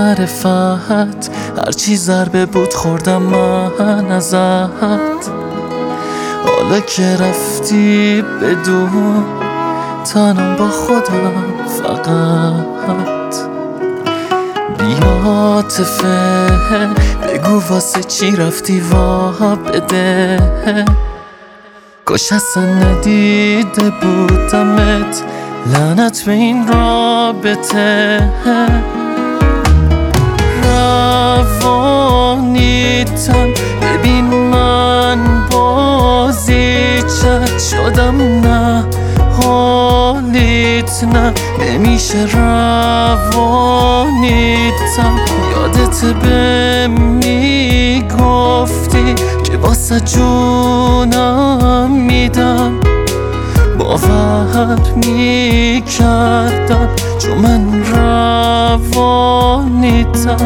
معرفت، هرچی ضربه بود خوردم من ازت. حالا که رفتی بدون تنم با خودم فقط. بیا عاطفه بگو واسه چی رفتی وا بده، کاش اصلا ندیده بودمت، لعنت به این رابطه. روانیتم ببین من بازیچت شدم، نه حالیت نه نمیشه. روانیتم یادت بهم میگفتی که واسه جونم میدم، باور میکردم چون من روانیتم.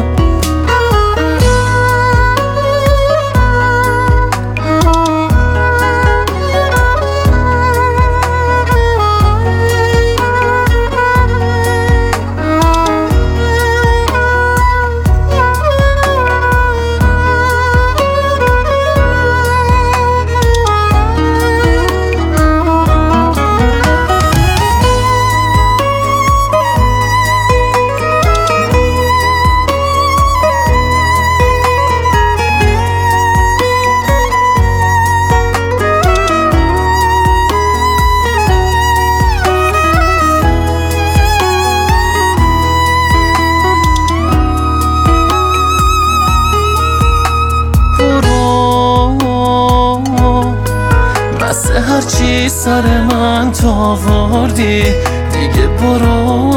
هرچی سر من تو آوردی دیگه برو،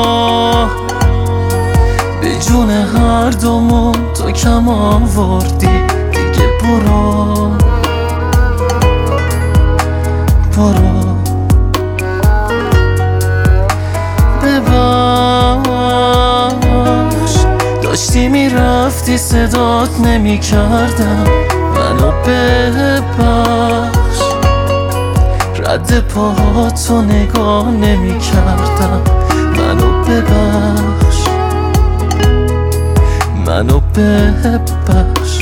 به جون هر دومون تو کم آوردی دیگه برو. ببخش داشتی میرفتی صدات نمی کردم، منو ببخش رد پاهاتو نگاه نمی کردم، منو ببخش.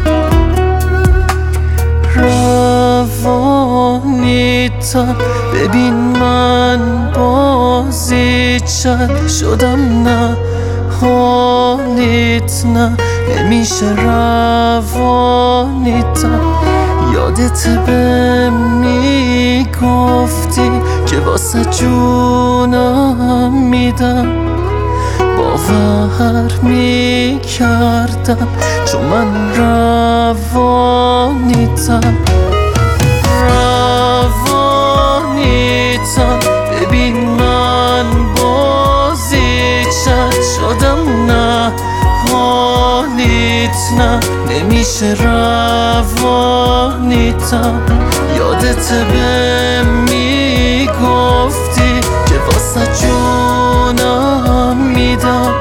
روانیتم ببین من بازیچت شدم، نه حالیت نه نمیشه. روانیتم یادت بهم میگفتی که واسه جونم میدم، باور میکردم چون من روانیتم. ببین من بازیچت شدم، نه حالیت نه نمیشه. روانیتم یادت بهم میگفتی که واسه جونم میدم،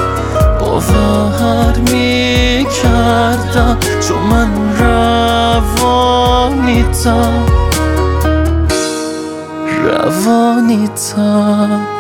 باور میکردم چون من روانیتم.